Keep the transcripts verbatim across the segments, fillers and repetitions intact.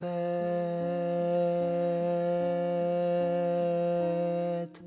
fête.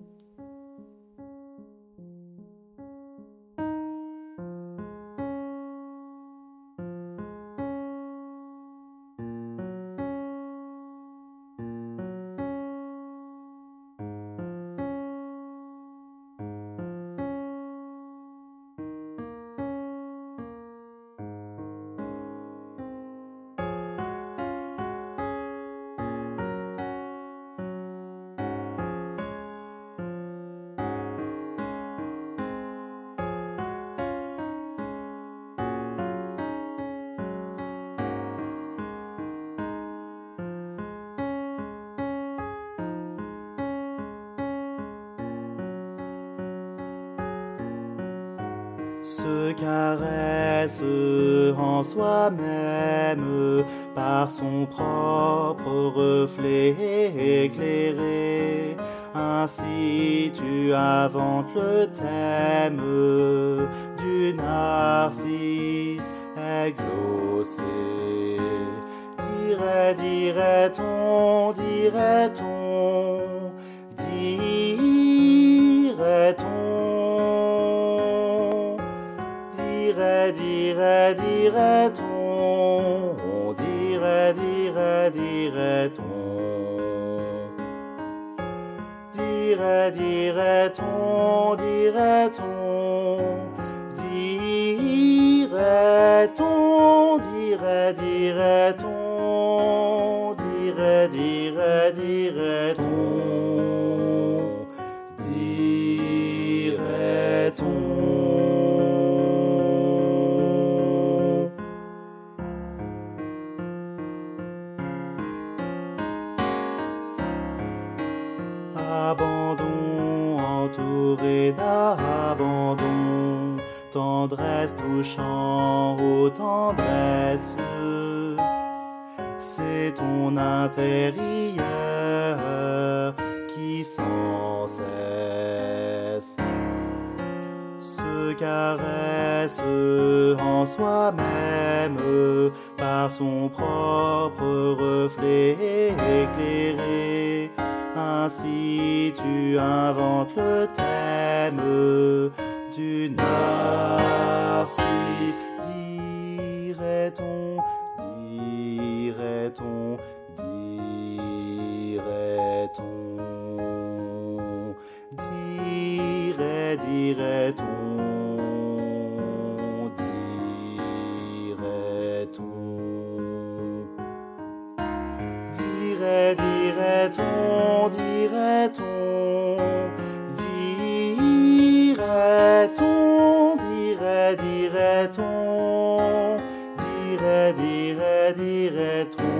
Se caresse en soi-même par son propre reflet éclairé. Ainsi tu inventes le thème du narcisse exaucé. Dirait, dirait-on, dirait-on, dirait-on. Dirait, dirait, dirait-on, on dirait, dirait, dirait-on. Dirait, dirait-on, dirait-on, dirait-on, dirait, dirait-on, dirait, dirait, dirait-on, dirait-on. Abandon entouré d'abandon, tendresse touchant aux tendresses, c'est ton intérieur qui sans cesse se caresse en soi-même par son propre reflet éclairé. Ainsi tu inventes le thème du narcisse. Dirait-on, dirait-on, dirait-on, dirait, dirait-on, dirait-on. Dirait, dirait-on, dirait-on, dirait-on, dirait, dirait-on, dirait, dirait, dirait-on,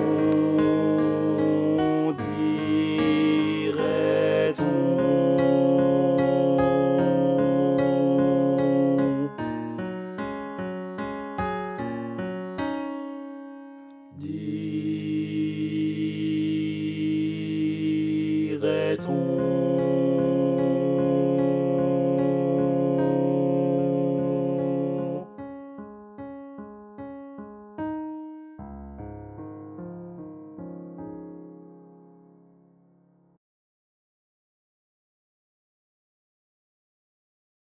dirait-on. Dirait-on.